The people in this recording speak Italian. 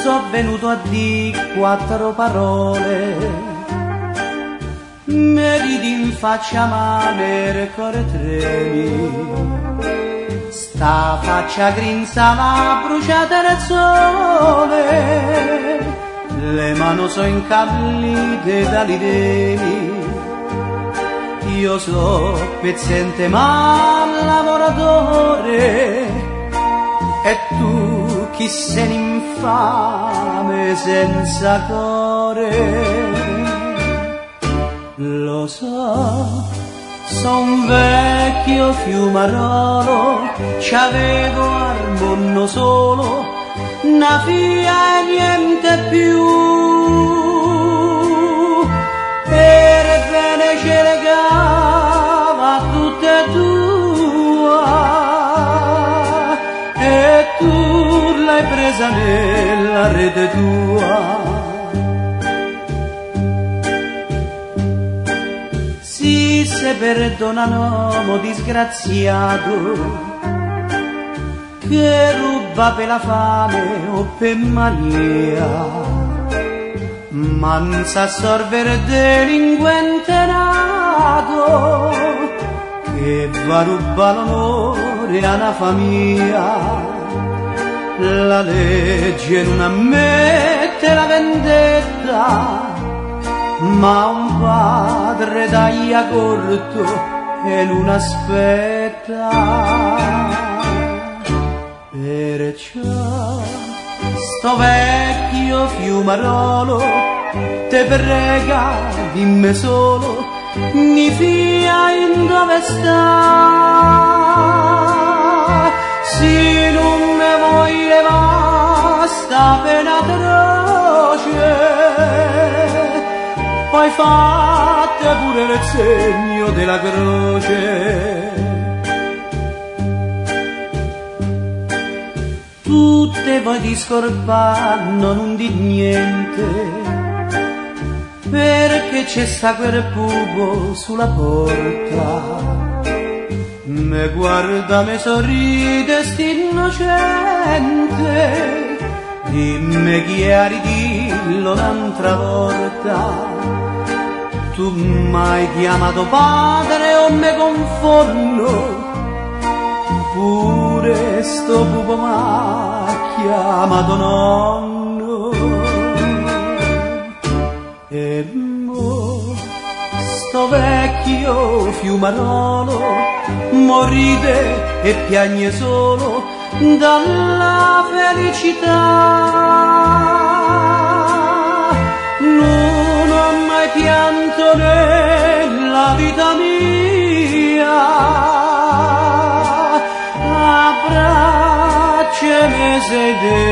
so venuto a dire quattro parole. Mi ridi in faccia ma nel cuore tremi, sta faccia grinza la bruciata nel sole, le mani so incavallite dall'idee. Io so pezzente ma lavoratore, e tu chi sei infame senza cuore. Lo so, son vecchio fiumarolo, c'avevo al mondo solo una figlia e niente più. Ebbene ce le cava tutte tua, e tu l'hai presa nella rete tua. Sì, se perdona un uomo disgraziato che ruba per la fame o per mania, ma non sa sorvere delinquente nato che va a rubare l'onore a una famiglia. La legge non ammette la vendetta, ma un padre taglia corto e non aspetta. Perciò sto vecchio fiumarolo te prega, dimmi solo, mi fia in dove sta. Se non me vuoi levare sta pena atroce, poi fatte pure il segno della croce. Tutte voi di scorpanno non di niente, perché c'è sta quel pupo sulla porta. Me guarda, me sorride sti innocente, dimmi chi è, ridillo un'altra volta. Tu m'hai chiamato padre o me confondo, pure sto pupo m'ha chiamato nonno. E mo sto vecchio fiumarolo moride e piagne solo dalla felicità. Non ho mai pianto nella vita mia, abbracciami sei te.